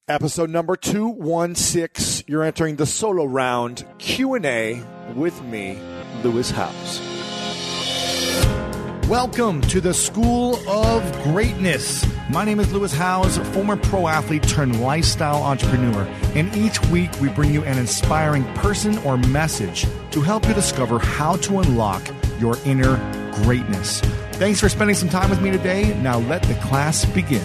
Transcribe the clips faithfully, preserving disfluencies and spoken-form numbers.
Episode number two sixteen. You're entering the solo round Q and A with me, Lewis Howes. Welcome to the School of Greatness. My name is Lewis Howes, former pro athlete turned lifestyle entrepreneur. And each week we bring you an inspiring person or message to help you discover how to unlock your inner greatness. Thanks for spending some time with me today. Now let the class begin.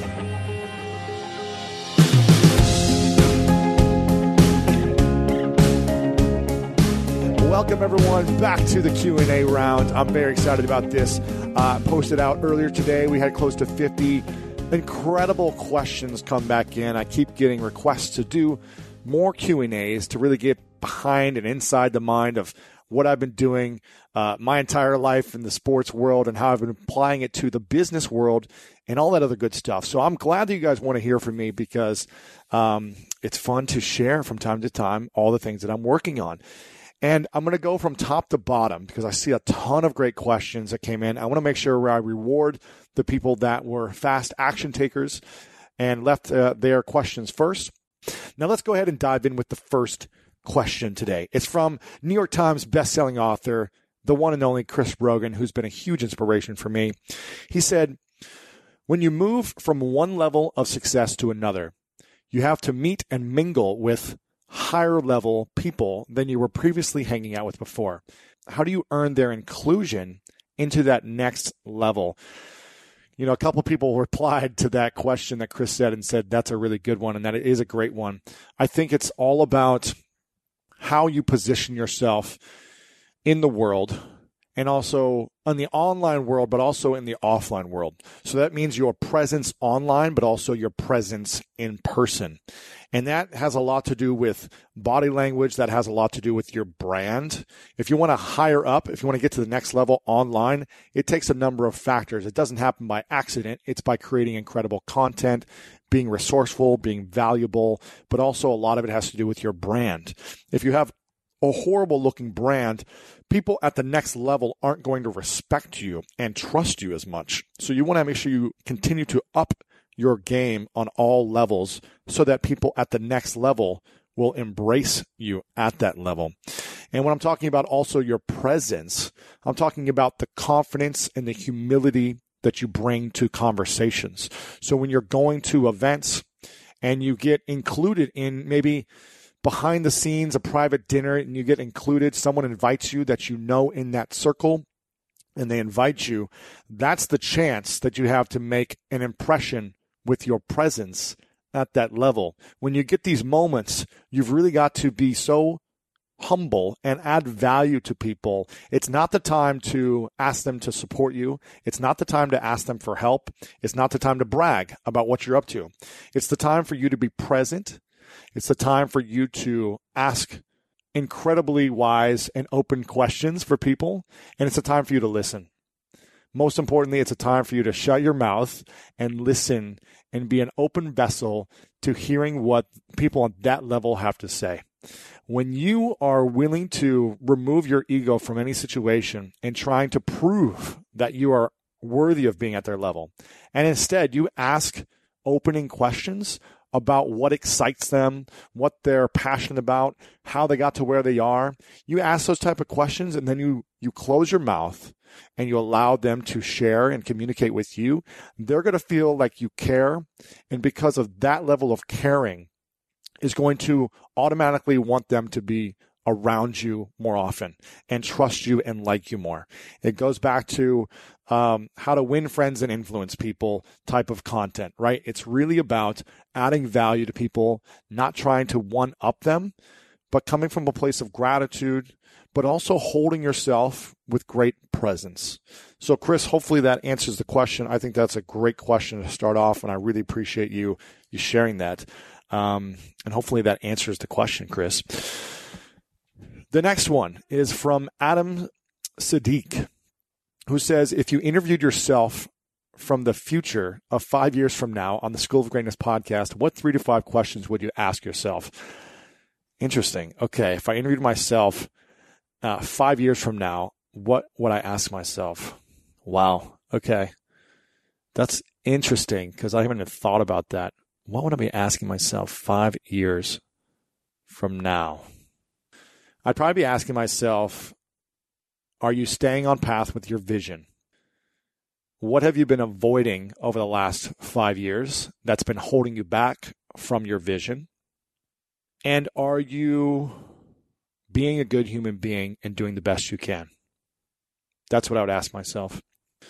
Welcome, everyone, back to the Q and A round. I'm very excited about this. Uh, posted out earlier today. We had close to fifty incredible questions come back in. I keep getting requests to do more Q and A's to really get behind and inside the mind of what I've been doing uh, my entire life in the sports world and how I've been applying it to the business world and all that other good stuff. So I'm glad that you guys want to hear from me because um, it's fun to share from time to time all the things that I'm working on. And I'm going to go from top to bottom because I see a ton of great questions that came in. I want to make sure I reward the people that were fast action takers and left uh, their questions first. Now let's go ahead and dive in with the first question today. It's from New York Times bestselling author, the one and only Chris Brogan, who's been a huge inspiration for me. He said, when you move from one level of success to another, you have to meet and mingle with higher level people than you were previously hanging out with before. How do you earn their inclusion into that next level? You know, a couple people replied to that question that Chris said and said, that's a really good one. And that it is a great one. I think it's all about how you position yourself in the world and also in the online world, but also in the offline world. So that means your presence online, but also your presence in person. And that has a lot to do with body language. That has a lot to do with your brand. If you want to hire up, if you want to get to the next level online, it takes a number of factors. It doesn't happen by accident. It's by creating incredible content, being resourceful, being valuable, but also a lot of it has to do with your brand. If you have a horrible looking brand, people at the next level aren't going to respect you and trust you as much. So you want to make sure you continue to up your game on all levels so that people at the next level will embrace you at that level. And when I'm talking about also your presence, I'm talking about the confidence and the humility that you bring to conversations. So when you're going to events and you get included in maybe behind the scenes, a private dinner, and you get included, someone invites you that you know in that circle, and they invite you, that's the chance that you have to make an impression with your presence at that level. When you get these moments, you've really got to be so humble and add value to people. It's not the time to ask them to support you. It's not the time to ask them for help. It's not the time to brag about what you're up to. It's the time for you to be present. It's the time for you to ask incredibly wise and open questions for people. And it's a time for you to listen. Most importantly, it's a time for you to shut your mouth and listen and be an open vessel to hearing what people on that level have to say. When you are willing to remove your ego from any situation and trying to prove that you are worthy of being at their level, and instead you ask opening questions about what excites them, what they're passionate about, how they got to where they are, you ask those type of questions and then you you close your mouth and you allow them to share and communicate with you, they're going to feel like you care. And because of that level of caring is going to automatically want them to be around you more often and trust you and like you more. It goes back to um, how to win friends and influence people type of content, right? It's really about adding value to people, not trying to one-up them, but coming from a place of gratitude, but also holding yourself with great presence. So, Chris, hopefully that answers the question. I think that's a great question to start off, and I really appreciate you you sharing that. Um, and hopefully that answers the question, Chris. The next one is from Adam Sadiq, who says, if you interviewed yourself from the future of five years from now on the School of Greatness podcast, what three to five questions would you ask yourself? Interesting. Okay, if I interviewed myself uh, five years from now, what would I ask myself? Wow. Okay. That's interesting because I haven't even thought about that. what would I be asking myself five years from now? I'd probably be asking myself, are you staying on path with your vision? What have you been avoiding over the last five years that's been holding you back from your vision? And are you being a good human being and doing the best you can? That's what I would ask myself.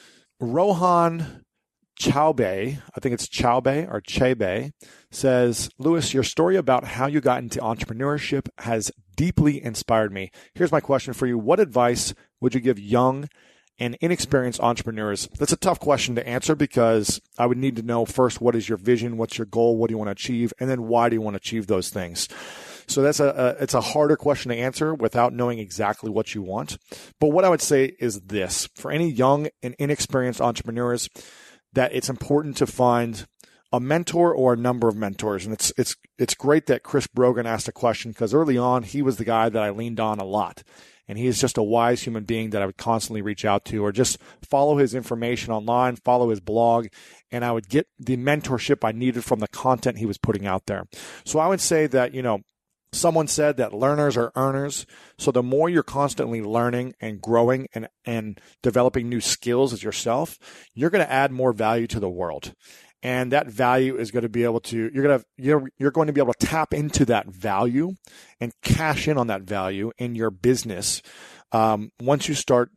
Rohan Chaube, I think it's Chaube or Chebe, says, Lewis, your story about how you got into entrepreneurship has deeply inspired me. Here's my question for you. What advice would you give young and inexperienced entrepreneurs? That's a tough question to answer because I would need to know first, what is your vision? What's your goal? What do you want to achieve? And then why do you want to achieve those things? So that's a, a it's a harder question to answer without knowing exactly what you want. But what I would say is this: for any young and inexperienced entrepreneurs, that it's important to find a mentor or a number of mentors. And it's it's it's great that Chris Brogan asked a question, because early on, he was the guy that I leaned on a lot. And he is just a wise human being that I would constantly reach out to, or just follow his information online, follow his blog, and I would get the mentorship I needed from the content he was putting out there. So I would say that, you know, someone said that learners are earners. So the more you're constantly learning and growing and, and developing new skills as yourself, you're going to add more value to the world. And that value is going to be able to, you're going to, you're, you're going to be able to tap into that value and cash in on that value in your business um, once you start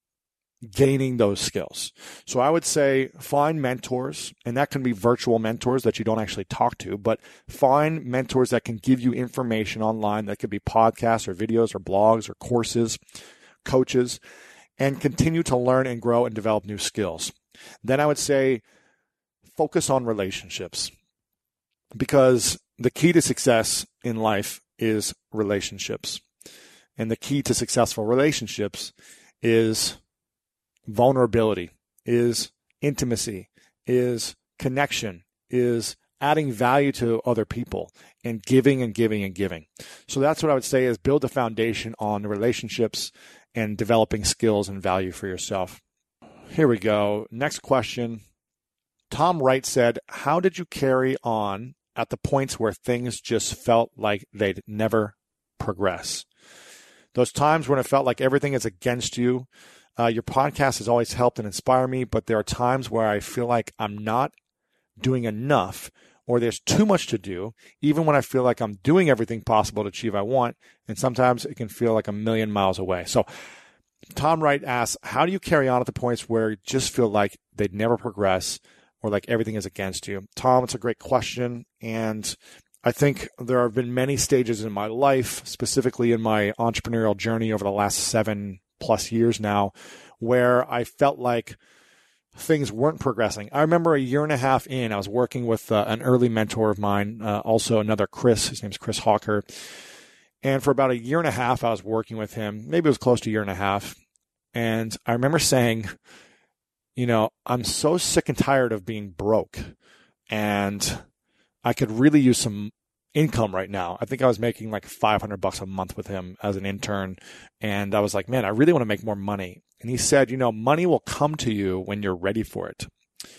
gaining those skills. So I would say find mentors, and that can be virtual mentors that you don't actually talk to, but find mentors that can give you information online. That could be podcasts or videos or blogs or courses, coaches, and continue to learn and grow and develop new skills. Then I would say focus on relationships, because the key to success in life is relationships. And the key to successful relationships is vulnerability, is intimacy, is connection, is adding value to other people, and giving and giving and giving. So that's what I would say is build a foundation on relationships and developing skills and value for yourself. Here we go. Next question. Tom Wright said, how did you carry on at the points where things just felt like they'd never progress? Those times when it felt like everything is against you. Uh, your podcast has always helped and inspired me, but there are times where I feel like I'm not doing enough, or there's too much to do, even when I feel like I'm doing everything possible to achieve what I want. And sometimes it can feel like a million miles away. So Tom Wright asks, how do you carry on at the points where you just feel like they'd never progress, or like everything is against you? Tom, it's a great question. And I think there have been many stages in my life, specifically in my entrepreneurial journey over the last seven plus years now, where I felt like things weren't progressing. I remember a year and a half in, I was working with uh, an early mentor of mine, uh, also another Chris, his name's Chris Hawker. And for about a year and a half, I was working with him. Maybe it was close to a year and a half. And I remember saying, you know, I'm so sick and tired of being broke, and I could really use some income right now. I think I was making like five hundred bucks a month with him as an intern. And I was like, man, I really want to make more money. And he said, you know, money will come to you when you're ready for it.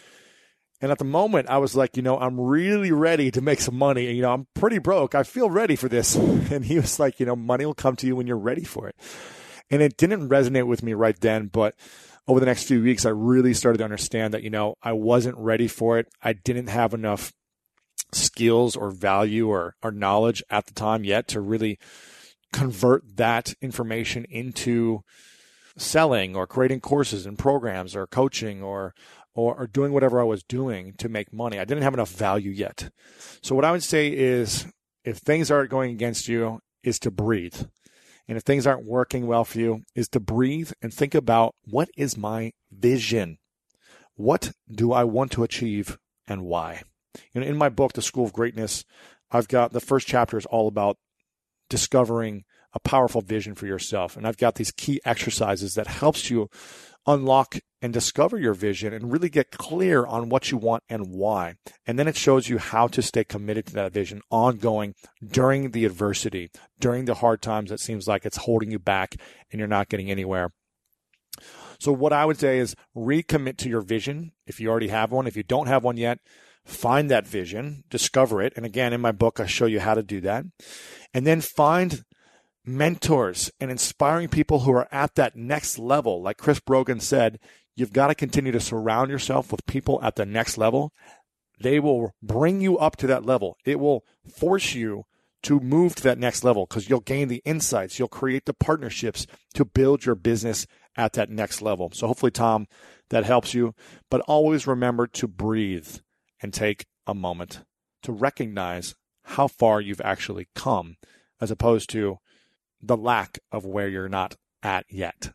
And at the moment I was like, you know, I'm really ready to make some money. And, you know, I'm pretty broke. I feel ready for this. And he was like, you know, money will come to you when you're ready for it. And it didn't resonate with me right then, but over the next few weeks, I really started to understand that, you know, I wasn't ready for it. I didn't have enough skills or value or, or knowledge at the time yet to really convert that information into selling or creating courses and programs or coaching or, or or doing whatever I was doing to make money. I didn't have enough value yet. So what I would say is, if things aren't going against you, is to breathe. And if things aren't working well for you, is to breathe and think about, what is my vision? What do I want to achieve and why? You know, in my book, The School of Greatness, I've got the first chapter is all about discovering a powerful vision for yourself. And I've got these key exercises that helps you unlock and discover your vision and really get clear on what you want and why. And then it shows you how to stay committed to that vision ongoing during the adversity, during the hard times that seems like it's holding you back and you're not getting anywhere. So what I would say is recommit to your vision if you already have one. If you don't have one yet, find that vision, discover it. And again, in my book, I show you how to do that. And then find mentors and inspiring people who are at that next level. Like Chris Brogan said, you've got to continue to surround yourself with people at the next level. They will bring you up to that level. It will force you to move to that next level because you'll gain the insights. You'll create the partnerships to build your business at that next level. So hopefully, Tom, that helps you. But always remember to breathe and take a moment to recognize how far you've actually come as opposed to the lack of where you're not at yet.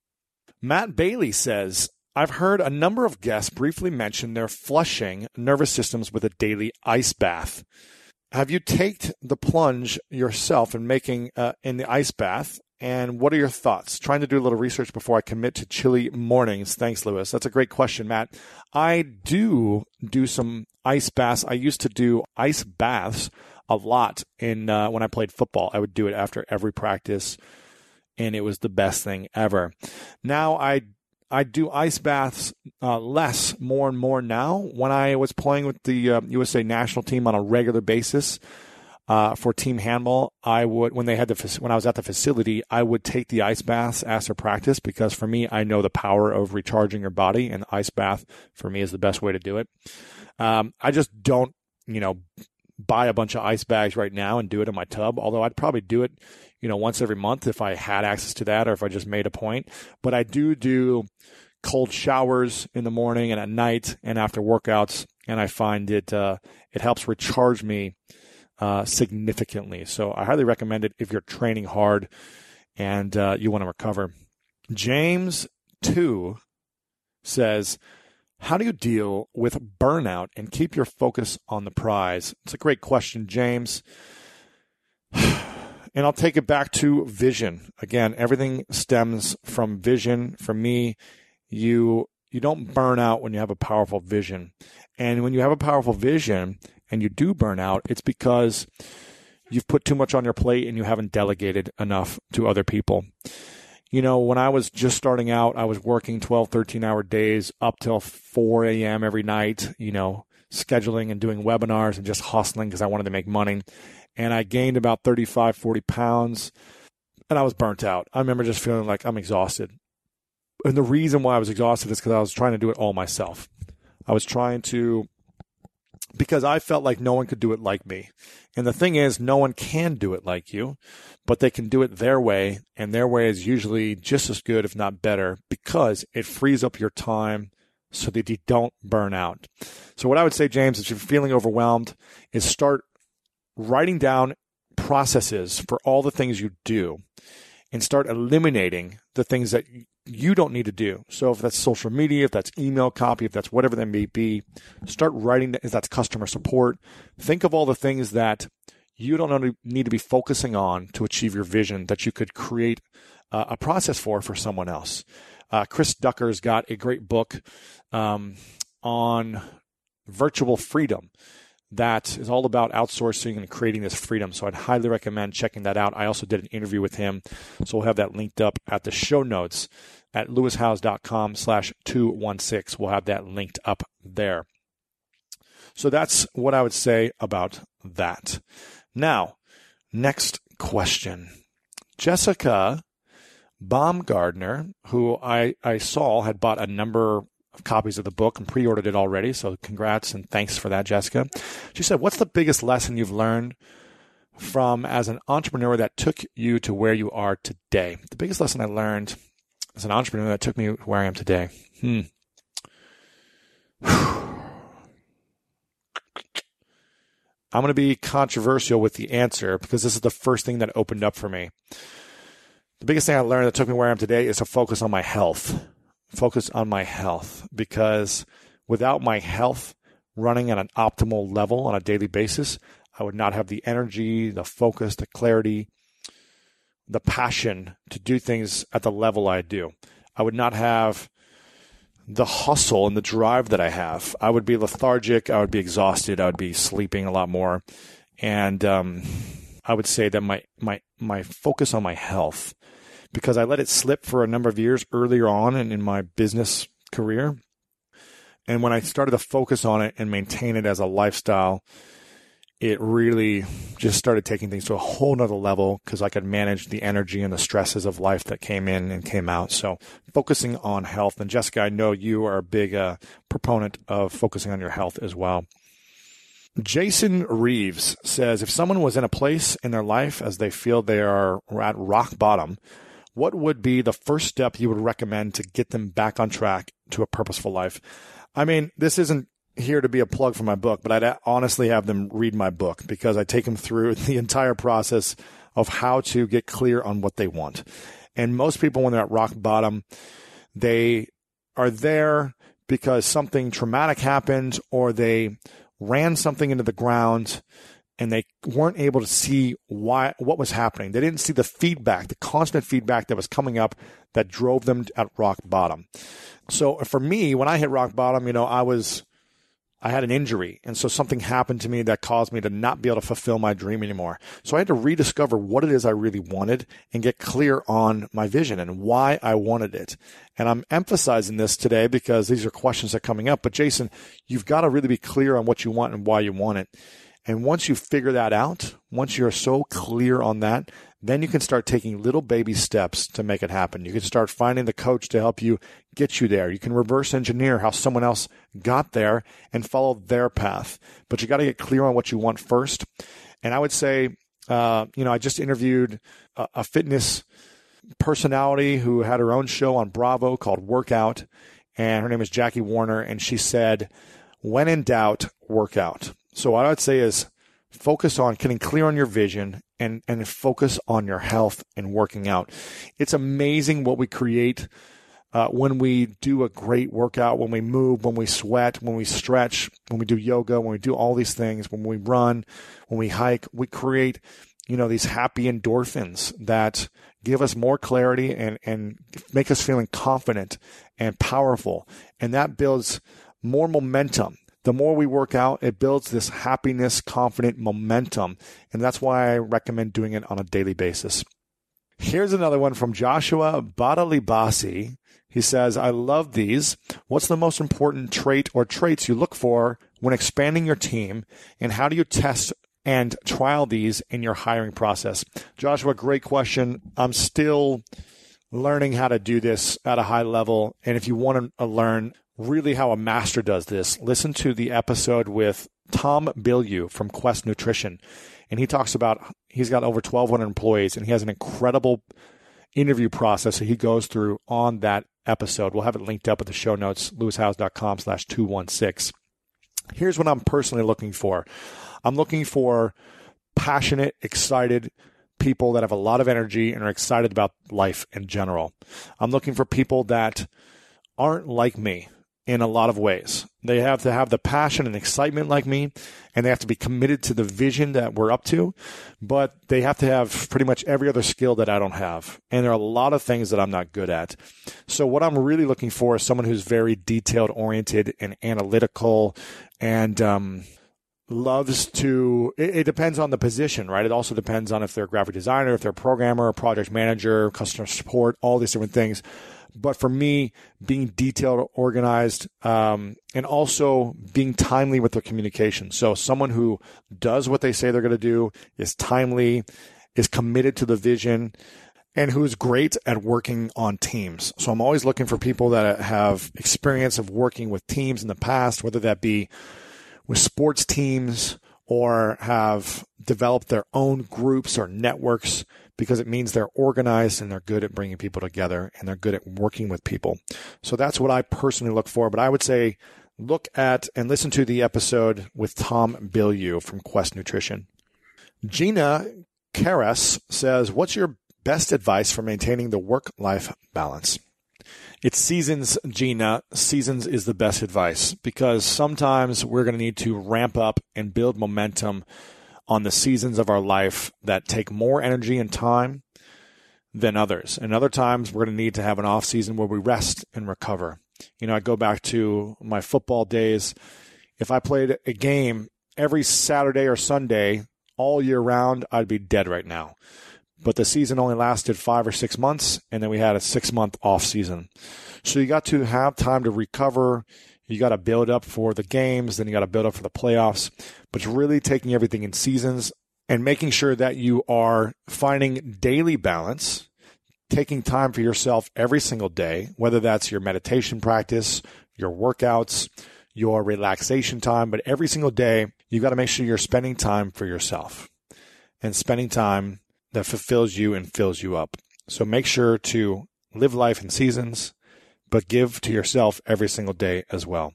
Matt Bailey says, I've heard a number of guests briefly mention their flushing nervous systems with a daily ice bath. Have you taken the plunge yourself in making uh, in the ice bath? And what are your thoughts? Trying to do a little research before I commit to chilly mornings. Thanks, Lewis. That's a great question, Matt. I do do some ice baths. I used to do ice baths a lot in uh, when I played football. I would do it after every practice, and it was the best thing ever. Now I I do ice baths uh, less, more and more now. When I was playing with the uh, U S A national team on a regular basis uh, for team handball, I would when they had the when I was at the facility, I would take the ice baths after practice because for me, I know the power of recharging your body, and the ice bath for me is the best way to do it. Um, I just don't, you know, buy a bunch of ice bags right now and do it in my tub, although I'd probably do it, you know, once every month if I had access to that or if I just made a point. But I do do cold showers in the morning and at night and after workouts, and I find it uh, it helps recharge me uh, significantly. So I highly recommend it if you're training hard and uh, you want to recover. James two says, how do you deal with burnout and keep your focus on the prize? It's a great question, James. And I'll take it back to vision. Again, everything stems from vision. For me, you you don't burn out when you have a powerful vision. And when you have a powerful vision and you do burn out, it's because you've put too much on your plate and you haven't delegated enough to other people. You know, when I was just starting out, I was working twelve, thirteen-hour days up till four a.m. every night, you know, scheduling and doing webinars and just hustling because I wanted to make money. And I gained about thirty-five, forty pounds, and I was burnt out. I remember just feeling like I'm exhausted. And the reason why I was exhausted is because I was trying to do it all myself. I was trying to, because I felt like no one could do it like me. And the thing is, no one can do it like you, but they can do it their way. And their way is usually just as good, if not better, because it frees up your time so that you don't burn out. So what I would say, James, if you're feeling overwhelmed, is start writing down processes for all the things you do and start eliminating the things that you don't need to do. So if that's social media, if that's email copy, if that's whatever that may be, start writing that. If that's customer support, think of all the things that you don't need to be focusing on to achieve your vision that you could create uh, a process for for someone else. Uh, Chris Ducker's got a great book um, on virtual freedom that is all about outsourcing and creating this freedom. So I'd highly recommend checking that out. I also did an interview with him. So we'll have that linked up at the show notes at lewishowes.com slash 216. We'll have that linked up there. So that's what I would say about that. Now, next question. Jessica Baumgardner, who I, I saw had bought a number of copies of the book and pre-ordered it already. So congrats and thanks for that, Jessica. She said, what's the biggest lesson you've learned from as an entrepreneur that took you to where you are today? The biggest lesson I learned as an entrepreneur that took me where I am today. Hmm. I'm going to be controversial with the answer because this is the first thing that opened up for me. The biggest thing I learned that took me where I am today is to focus on my health. Focus on my health, because without my health running at an optimal level on a daily basis, I would not have the energy, the focus, the clarity, the passion to do things at the level I do. I would not have the hustle and the drive that I have. I would be lethargic. I would be exhausted. I would be sleeping a lot more. And um, I would say that my, my, my focus on my health, because I let it slip for a number of years earlier on in, in my business career, And when I started to focus on it and maintain it as a lifestyle, it really just started taking things to a whole nother level because I could manage the energy and the stresses of life that came in and came out. So focusing on health. And Jessica, I know you are a big uh, proponent of focusing on your health as well. Jason Reeves says, if someone was in a place in their life as they feel they are at rock bottom, what would be the first step you would recommend to get them back on track to a purposeful life? I mean, this isn't here to be a plug for my book, but I'd honestly have them read my book because I take them through the entire process of how to get clear on what they want. And most people, when they're at rock bottom, they are there because something traumatic happened or they ran something into the ground and they weren't able to see why what was happening. They didn't see the feedback, the constant feedback that was coming up that drove them at rock bottom. So for me, when I hit rock bottom, you know, I was I had an injury, and so something happened to me that caused me to not be able to fulfill my dream anymore. So I had to rediscover what it is I really wanted and get clear on my vision and why I wanted it. And I'm emphasizing this today because these are questions that are coming up. But Jason, you've got to really be clear on what you want and why you want it. And once you figure that out, once you're so clear on that, then you can start taking little baby steps to make it happen. You can start finding the coach to help you get you there. You can reverse engineer how someone else got there and follow their path. But you got to get clear on what you want first. And I would say, uh, you know, I just interviewed a, a fitness personality who had her own show on Bravo called Workout. And her name is Jackie Warner. And she said, when in doubt, work out. So what I would say is focus on getting clear on your vision and, and focus on your health and working out. It's amazing what we create uh, when we do a great workout, when we move, when we sweat, when we stretch, when we do yoga, when we do all these things, when we run, when we hike. We create, you know, these happy endorphins that give us more clarity and, and make us feeling confident and powerful. And that builds more momentum. The more we work out, it builds this happiness, confident momentum. And that's why I recommend doing it on a daily basis. Here's another one from Joshua Badalibasi. He says, I love these. What's the most important trait or traits you look for when expanding your team? And how do you test and trial these in your hiring process? Joshua, great question. I'm still learning how to do this at a high level. And if you want to learn really how a master does this, listen to the episode with Tom Bilyeu from Quest Nutrition. And he talks about, he's got over twelve hundred employees, and he has an incredible interview process that he goes through on that episode. We'll have it linked up at the show notes, lewishowes.com slash 216. Here's what I'm personally looking for. I'm looking for passionate, excited people that have a lot of energy and are excited about life in general. I'm looking for people that aren't like me in a lot of ways. They have to have the passion and excitement like me, and they have to be committed to the vision that we're up to, but they have to have pretty much every other skill that I don't have. And there are a lot of things that I'm not good at. So what I'm really looking for is someone who's very detailed oriented and analytical and um, loves to, it, it depends on the position, right? It also depends on if they're a graphic designer, if they're a programmer, a project manager, customer support, all these different things. But for me, being detailed, organized, um, and also being timely with their communication. So someone who does what they say they're going to do, is timely, is committed to the vision, and who's great at working on teams. So I'm always looking for people that have experience of working with teams in the past, whether that be with sports teams or have developed their own groups or networks, because it means they're organized and they're good at bringing people together and they're good at working with people. So that's what I personally look for. But I would say look at and listen to the episode with Tom Bilyeu from Quest Nutrition. Gina Karas says, what's your best advice for maintaining the work-life balance? It's seasons, Gina. Seasons is the best advice, because sometimes we're going to need to ramp up and build momentum on the seasons of our life that take more energy and time than others. And other times we're going to need to have an off season where we rest and recover. You know, I go back to my football days. If I played a game every Saturday or Sunday all year round, I'd be dead right now. But the season only lasted five or six months, and then we had a six-month off season. So you got to have time to recover You got to build up for the games, then you got to build up for the playoffs. But it's really taking everything in seasons and making sure that you are finding daily balance, taking time for yourself every single day, whether that's your meditation practice, your workouts, your relaxation time. But every single day, you got to make sure you're spending time for yourself and spending time that fulfills you and fills you up. So make sure to live life in seasons, but give to yourself every single day as well.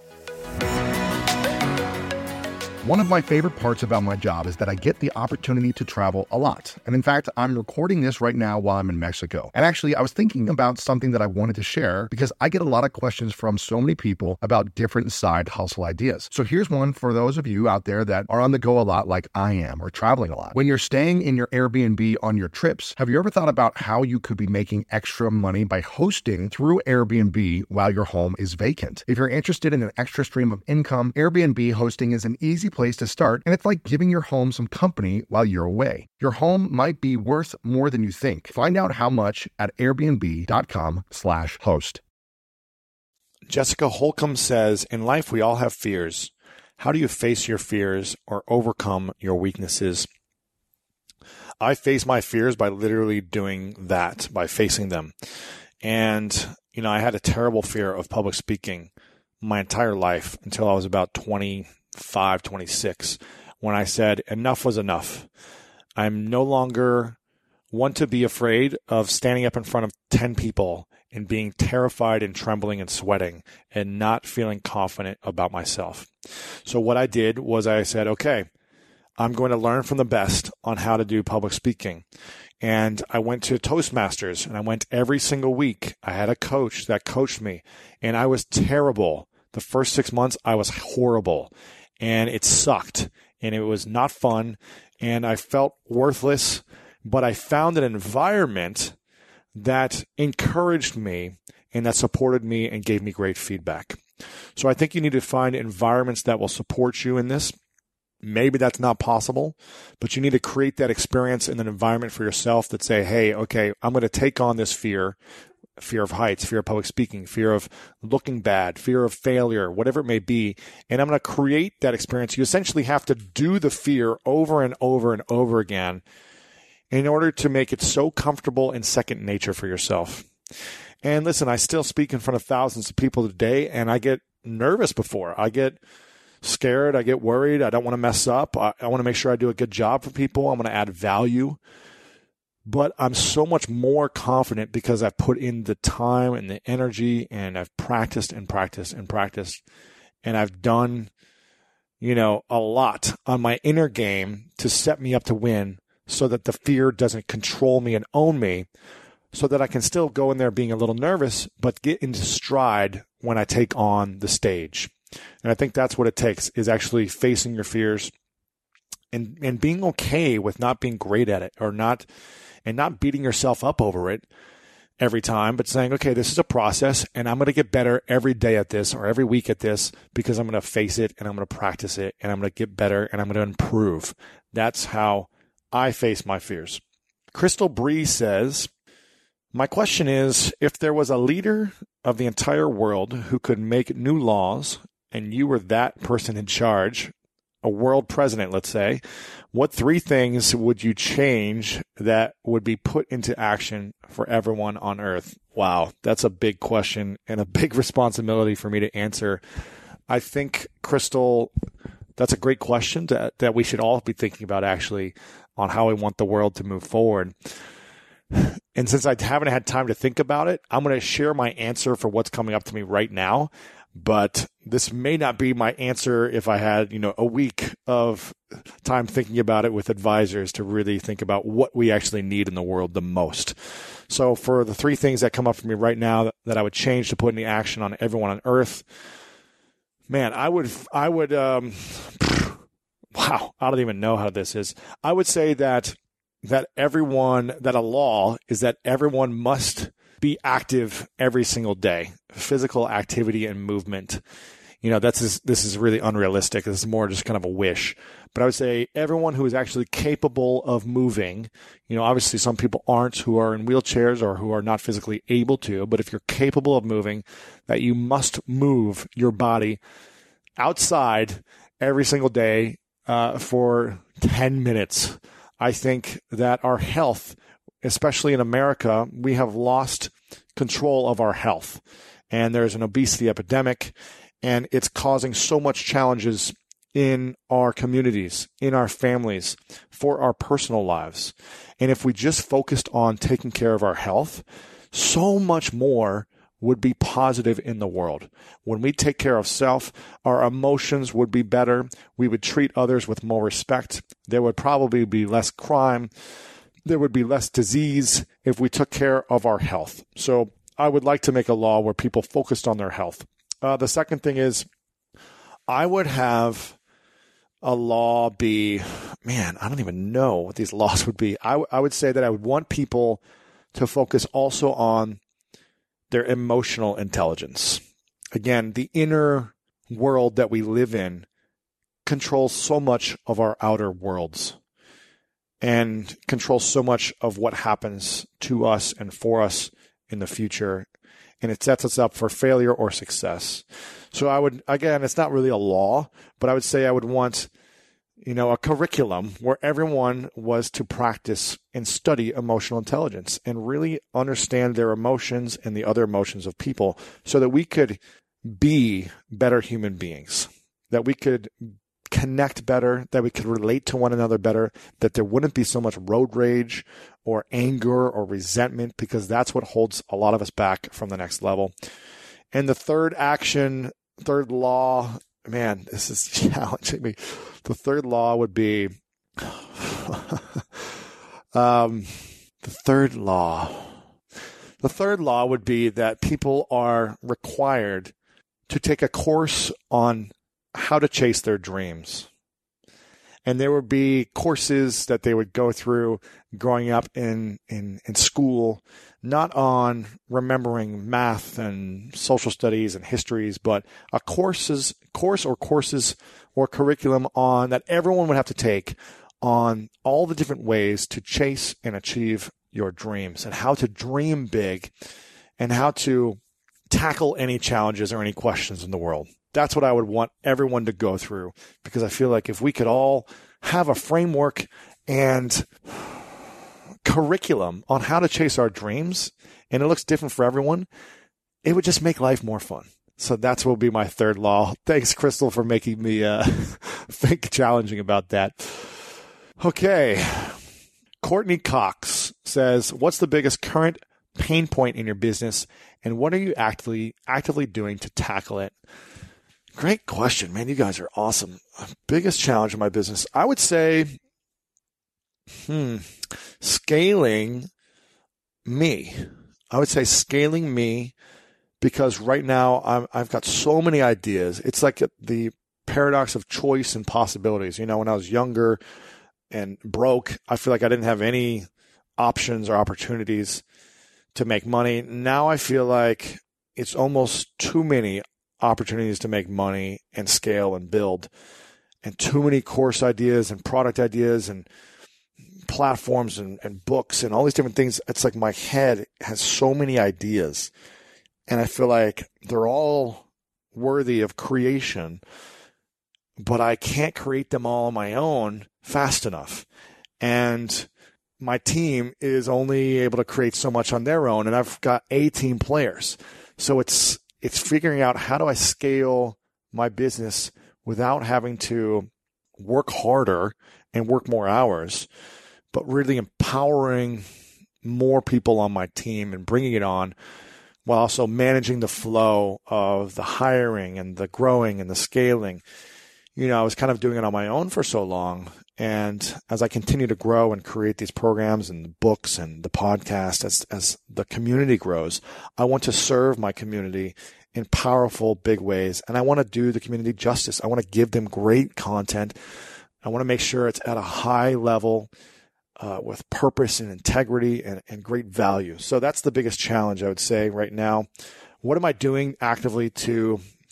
One of my favorite parts about my job is that I get the opportunity to travel a lot. And in fact, I'm recording this right now while I'm in Mexico. And actually, I was thinking about something that I wanted to share because I get a lot of questions from so many people about different side hustle ideas. So here's one for those of you out there that are on the go a lot like I am, or traveling a lot. When you're staying in your Airbnb on your trips, have you ever thought about how you could be making extra money by hosting through Airbnb while your home is vacant? If you're interested in an extra stream of income, Airbnb hosting is an easy place to start, and it's like giving your home some company while you're away. Your home might be worth more than you think. Find out how much at airbnb.com slash host. Jessica Holcomb says, in life we all have fears. How do you face your fears or overcome your weaknesses? I face my fears by literally doing that, by facing them. And, you know, I had a terrible fear of public speaking my entire life until I was about twenty-five, twenty-six, when I said enough was enough. I'm no longer one to be afraid of standing up in front of ten people and being terrified and trembling and sweating and not feeling confident about myself. So what I did was I said, okay, I'm going to learn from the best on how to do public speaking. And I went to Toastmasters, and I went every single week. I had a coach that coached me, and I was terrible. The first six months, I was horrible, and it sucked, and it was not fun, and I felt worthless, but I found an environment that encouraged me and that supported me and gave me great feedback. So I think you need to find environments that will support you in this. Maybe that's not possible, but you need to create that experience in an environment for yourself that say, hey, okay, I'm going to take on this fear. Fear of heights, fear of public speaking, fear of looking bad, fear of failure, whatever it may be. And I'm going to create that experience. You essentially have to do the fear over and over and over again in order to make it so comfortable and second nature for yourself. And listen, I still speak in front of thousands of people today, and I get nervous before. I get scared. I get worried. I don't want to mess up. I, I want to make sure I do a good job for people. I'm going to add value. But I'm so much more confident because I've put in the time and the energy, and I've practiced and practiced and practiced. And I've done, you know, a lot on my inner game to set me up to win so that the fear doesn't control me and own me, so that I can still go in there being a little nervous, but get into stride when I take on the stage. And I think that's what it takes, is actually facing your fears and, and being okay with not being great at it, or not and not beating yourself up over it every time, but saying, okay, this is a process, and I'm going to get better every day at this, or every week at this, because I'm going to face it, and I'm going to practice it, and I'm going to get better, and I'm going to improve. That's how I face my fears. Crystal Bree says, my question is, if there was a leader of the entire world who could make new laws, and you were that person in charge, a world president, let's say, what three things would you change that would be put into action for everyone on Earth? Wow, that's a big question and a big responsibility for me to answer. I think, Crystal, that's a great question to, that we should all be thinking about, actually, on how we want the world to move forward. And since I haven't had time to think about it, I'm going to share my answer for what's coming up to me right now. But this may not be my answer if I had, you know, a week of time thinking about it with advisors to really think about what we actually need in the world the most. So for the three things that come up for me right now that, that I would change to put into action on everyone on Earth, man, I would, I would, um, wow, I don't even know how this is. I would say that, that everyone, that a law is that everyone must be active every single day. Physical activity and movement. you know, that's just, this is really unrealistic. This is more just kind of a wish. But I would say everyone who is actually capable of moving, you know, obviously some people aren't who are in wheelchairs or who are not physically able to, but if you're capable of moving, that you must move your body outside every single day uh, for ten minutes. I think that our health, especially in America, we have lost control of our health. And there's an obesity epidemic, and it's causing so much challenges in our communities, in our families, for our personal lives. And if we just focused on taking care of our health, so much more would be positive in the world. When we take care of self, our emotions would be better. We would treat others with more respect. There would probably be less crime. There would be less disease if we took care of our health. So I would like to make a law where people focused on their health. Uh, the second thing is I would have a law be, man, I don't even know what these laws would be. I, w- I would say that I would want people to focus also on their emotional intelligence. Again, the inner world that we live in controls so much of our outer worlds and controls so much of what happens to us and for us in the future. And it sets us up for failure or success. So I would, again, it's not really a law, but I would say I would want, you know, a curriculum where everyone was to practice and study emotional intelligence and really understand their emotions and the other emotions of people so that we could be better human beings, that we could connect better, that we could relate to one another better, that there wouldn't be so much road rage or anger or resentment, because that's what holds a lot of us back from the next level. And the third action, third law, man, this is challenging me. The third law would be, um, the third law, the third law would be that people are required to take a course on how to chase their dreams. And there would be courses that they would go through growing up in, in, in school, not on remembering math and social studies and histories, but a courses, course or courses or curriculum on that everyone would have to take on all the different ways to chase and achieve your dreams and how to dream big and how to tackle any challenges or any questions in the world. That's what I would want everyone to go through, because I feel like if we could all have a framework and curriculum on how to chase our dreams, and it looks different for everyone, it would just make life more fun. So that's what will be my third law. Thanks, Crystal, for making me uh, think challenging about that. Okay. Courtney Cox says, what's the biggest current pain point in your business, and what are you actively actively doing to tackle it? Great question, man. You guys are awesome. Biggest challenge in my business, I would say, hmm, scaling me. I would say scaling me, because right now I'm, I've got so many ideas. It's like the paradox of choice and possibilities. You know, when I was younger and broke, I feel like I didn't have any options or opportunities to make money. Now I feel like it's almost too many opportunities to make money and scale and build, and too many course ideas and product ideas and platforms and, and books and all these different things. It's like my head has so many ideas, and I feel like they're all worthy of creation, but I can't create them all on my own fast enough. And my team is only able to create so much on their own, and I've got eighteen players. So it's It's figuring out, how do I scale my business without having to work harder and work more hours, but really empowering more people on my team and bringing it on, while also managing the flow of the hiring and the growing and the scaling. You know, I was kind of doing it on my own for so long. And as I continue to grow and create these programs and the books and the podcast, as, as the community grows, I want to serve my community in powerful, big ways. And I want to do the community justice. I want to give them great content. I want to make sure it's at a high level uh, with purpose and integrity and, and great value. So that's the biggest challenge, I would say, right now. What am I doing actively to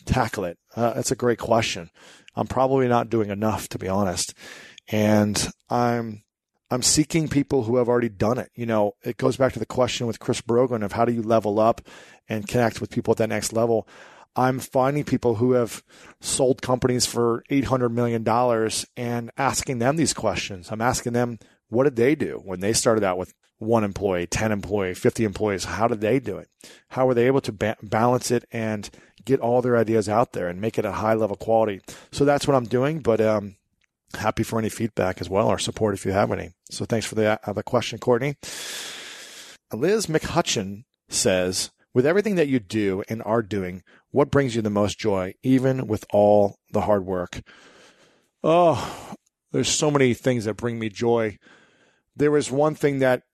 tackle it? Uh, that's a great question. I'm probably not doing enough, to be honest. And I'm I'm seeking people who have already done it. You know, it goes back to the question with Chris Brogan of how do you level up and connect with people at that next level. I'm finding people who have sold companies for eight hundred million dollars and asking them these questions. I'm asking them, what did they do when they started out with one employee, ten employees, fifty employees? How did they do it? How were they able to ba- balance it and get all their ideas out there and make it a high level quality? So that's what I'm doing, but um, happy for any feedback as well or support if you have any. So thanks for the, uh, the question, Courtney. Liz McHutcheon says, with everything that you do and are doing, what brings you the most joy, even with all the hard work? Oh, there's so many things that bring me joy. There was one thing that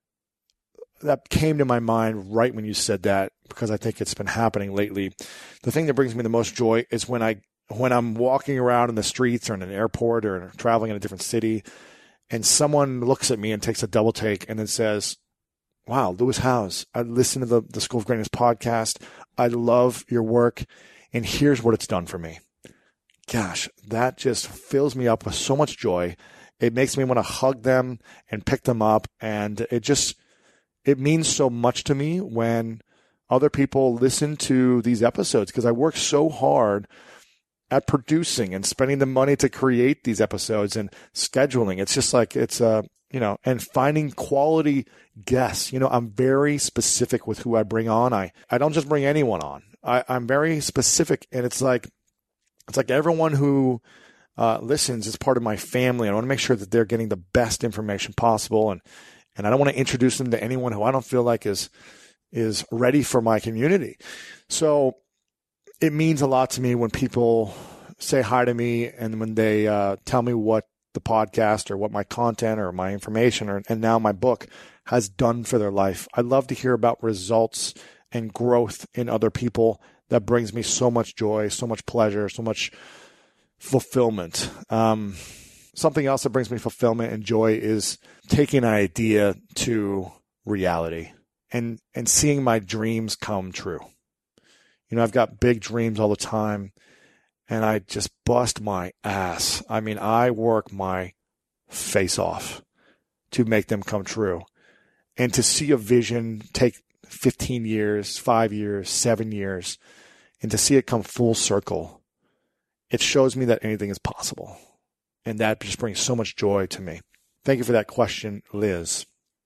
that came to my mind right when you said that, because I think it's been happening lately. The thing that brings me the most joy is when I when I'm walking around in the streets or in an airport or traveling in a different city, and someone looks at me and takes a double take and then says, wow, Lewis Howes, I listened to the, the School of Greatness podcast. I love your work, and here's what it's done for me. Gosh, that just fills me up with so much joy. It makes me want to hug them and pick them up, and it just it means so much to me when other people listen to these episodes, because I work so hard at producing and spending the money to create these episodes and scheduling. It's just like it's a uh, you know, and finding quality guests. You know, I'm very specific with who I bring on. I, I don't just bring anyone on. I, I'm very specific, and it's like, it's like everyone who uh, listens is part of my family. I want to make sure that they're getting the best information possible. And, and I don't want to introduce them to anyone who I don't feel like is, is ready for my community. So it means a lot to me when people say hi to me and when they uh, tell me what the podcast or what my content or my information or and now my book has done for their life. I love to hear about results and growth in other people. That brings me so much joy, so much pleasure, so much fulfillment. Um, something else that brings me fulfillment and joy is taking an idea to reality and and seeing my dreams come true. You know, I've got big dreams all the time, and I just bust my ass. I mean, I work my face off to make them come true. And to see a vision take fifteen years, five years, seven years, and to see it come full circle, it shows me that anything is possible. And that just brings so much joy to me. Thank you for that question, Liz.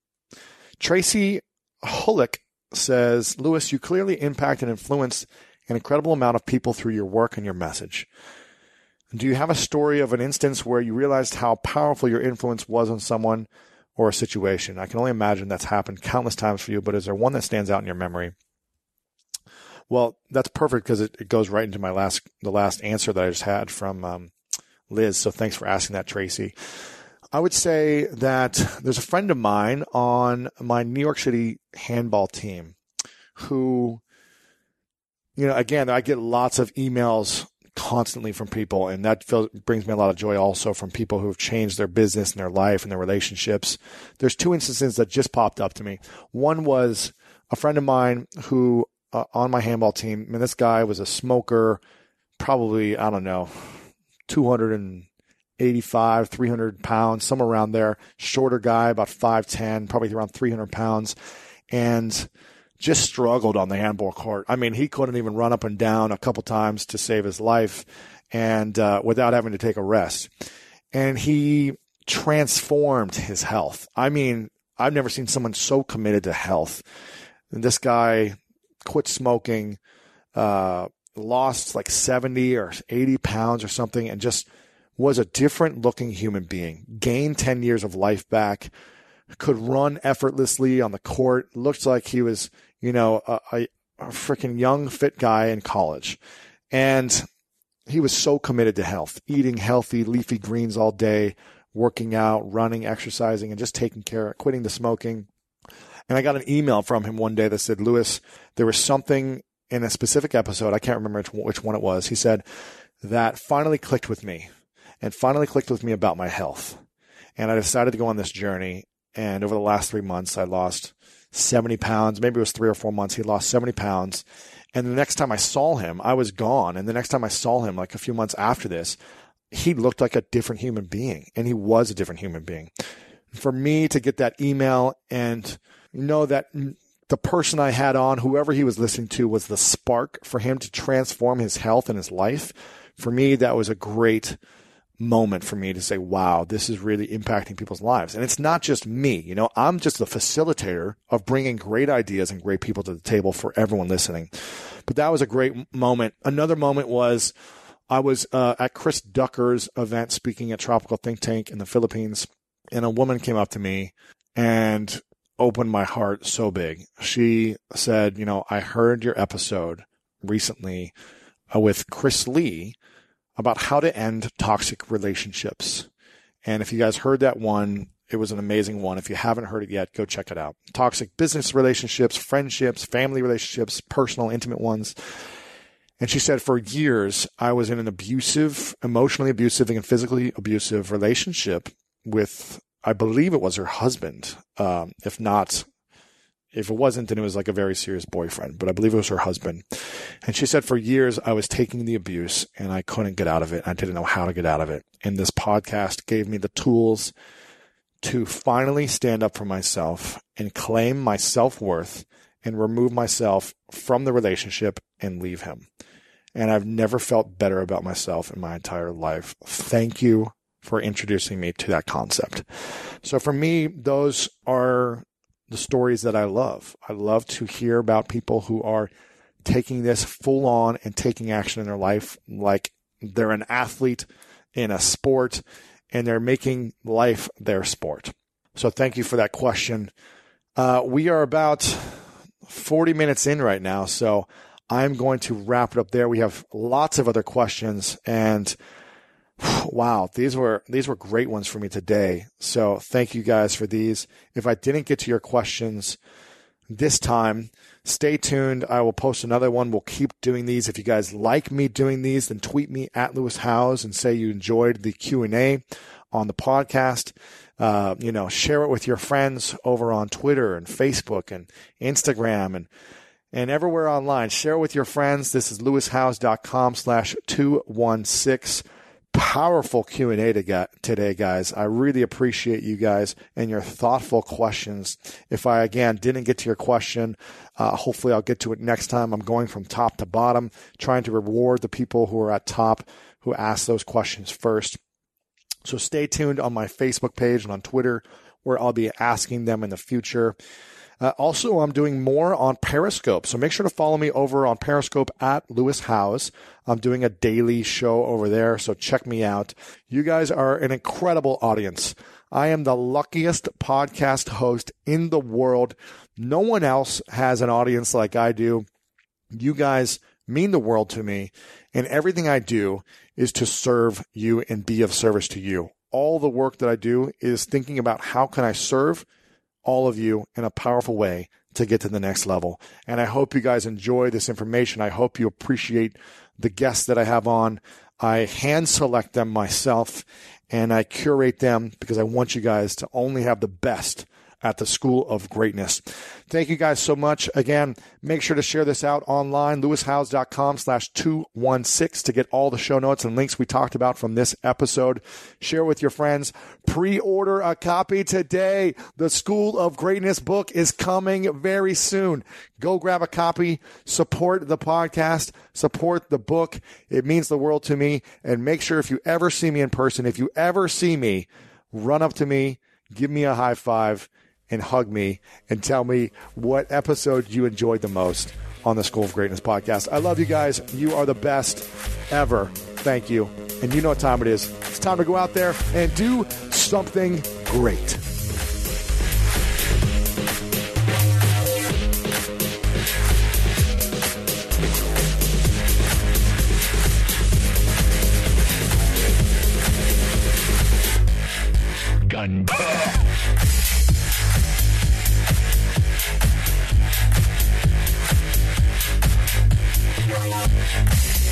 Tracy Hullick says, Lewis, you clearly impact and influence an incredible amount of people through your work and your message. Do you have a story of an instance where you realized how powerful your influence was on someone or a situation? I can only imagine that's happened countless times for you, but is there one that stands out in your memory? Well, that's perfect, because it, it goes right into my last the last answer that I just had from um, Liz. So thanks for asking that, Tracy. I would say that there's a friend of mine on my New York City handball team who, you know, again, I get lots of emails constantly from people, and that feels, brings me a lot of joy also from people who have changed their business and their life and their relationships. There's two instances that just popped up to me. One was a friend of mine who, uh, on my handball team, I mean, this guy was a smoker, probably, I don't know, two hundred eighty-five, three hundred pounds, somewhere around there. Shorter guy, about five ten, probably around three hundred pounds, and just struggled on the handball court. I mean, he couldn't even run up and down a couple times to save his life, and uh, without having to take a rest. And he transformed his health. I mean, I've never seen someone so committed to health. And this guy quit smoking, uh, lost like seventy or eighty pounds or something, and just was a different looking human being, gained ten years of life back, could run effortlessly on the court, looked like he was, you know, a, a, a freaking young, fit guy in college. And he was so committed to health, eating healthy, leafy greens all day, working out, running, exercising, and just taking care of, quitting the smoking. And I got an email from him one day that said, Lewis, there was something in a specific episode, I can't remember which, which one it was, he said, that finally clicked with me. And finally clicked with me about my health. And I decided to go on this journey. And over the last three months, I lost seventy pounds. Maybe it was three or four months. He lost seventy pounds. And the next time I saw him, I was gone. And the next time I saw him, like a few months after this, he looked like a different human being. And he was a different human being. For me to get that email and know that the person I had on, whoever he was listening to, was the spark for him to transform his health and his life, for me, that was a great moment for me to say, wow, this is really impacting people's lives. And it's not just me. You know, I'm just the facilitator of bringing great ideas and great people to the table for everyone listening. But that was a great moment. Another moment was I was uh, at Chris Ducker's event speaking at Tropical Think Tank in the Philippines, and a woman came up to me and opened my heart so big. She said, you know, I heard your episode recently uh, with Chris Lee about how to end toxic relationships. And if you guys heard that one, it was an amazing one. If you haven't heard it yet, go check it out. Toxic business relationships, friendships, family relationships, personal, intimate ones. And she said, for years, I was in an abusive, emotionally abusive and physically abusive relationship with, I believe it was her husband. Um, if not, if it wasn't, then it was like a very serious boyfriend, but I believe it was her husband. And she said, for years, I was taking the abuse and I couldn't get out of it. I didn't know how to get out of it. And this podcast gave me the tools to finally stand up for myself and claim my self-worth and remove myself from the relationship and leave him. And I've never felt better about myself in my entire life. Thank you for introducing me to that concept. So for me, those are the stories that I love. I love to hear about people who are taking this full on and taking action in their life like they're an athlete in a sport and they're making life their sport. So thank you for that question. Uh, we are about forty minutes in right now, so I'm going to wrap it up there. We have lots of other questions, and wow, these were these were great ones for me today. So thank you guys for these. If I didn't get to your questions this time, stay tuned. I will post another one. We'll keep doing these. If you guys like me doing these, then tweet me at Lewis Howes and say you enjoyed the Q and A on the podcast. Uh, you know, share it with your friends over on Twitter and Facebook and Instagram and and everywhere online. Share it with your friends. This is lewishowes.com slash 216. Powerful Q and A today, guys. I really appreciate you guys and your thoughtful questions. If I, again, didn't get to your question, uh, hopefully I'll get to it next time. I'm going from top to bottom, trying to reward the people who are at top who ask those questions first. So stay tuned on my Facebook page and on Twitter, where I'll be asking them in the future. Uh, also, I'm doing more on Periscope, so make sure to follow me over on Periscope at Lewis Howes. I'm doing a daily show over there, so check me out. You guys are an incredible audience. I am the luckiest podcast host in the world. No one else has an audience like I do. You guys mean the world to me, and everything I do is to serve you and be of service to you. All the work that I do is thinking about how can I serve all of you in a powerful way to get to the next level. And I hope you guys enjoy this information. I hope you appreciate the guests that I have on. I hand select them myself and I curate them because I want you guys to only have the best at the School of Greatness. Thank you guys so much. Again, make sure to share this out online, lewishowes.com slash 216 to get all the show notes and links we talked about from this episode. Share with your friends. Pre-order a copy today. The School of Greatness book is coming very soon. Go grab a copy. Support the podcast. Support the book. It means the world to me. And make sure if you ever see me in person, if you ever see me, run up to me, give me a high five, and hug me and tell me what episode you enjoyed the most on the School of Greatness podcast. I love you guys. You are the best ever. Thank you. And you know what time it is. It's time to go out there and do something great. Gun. Yeah.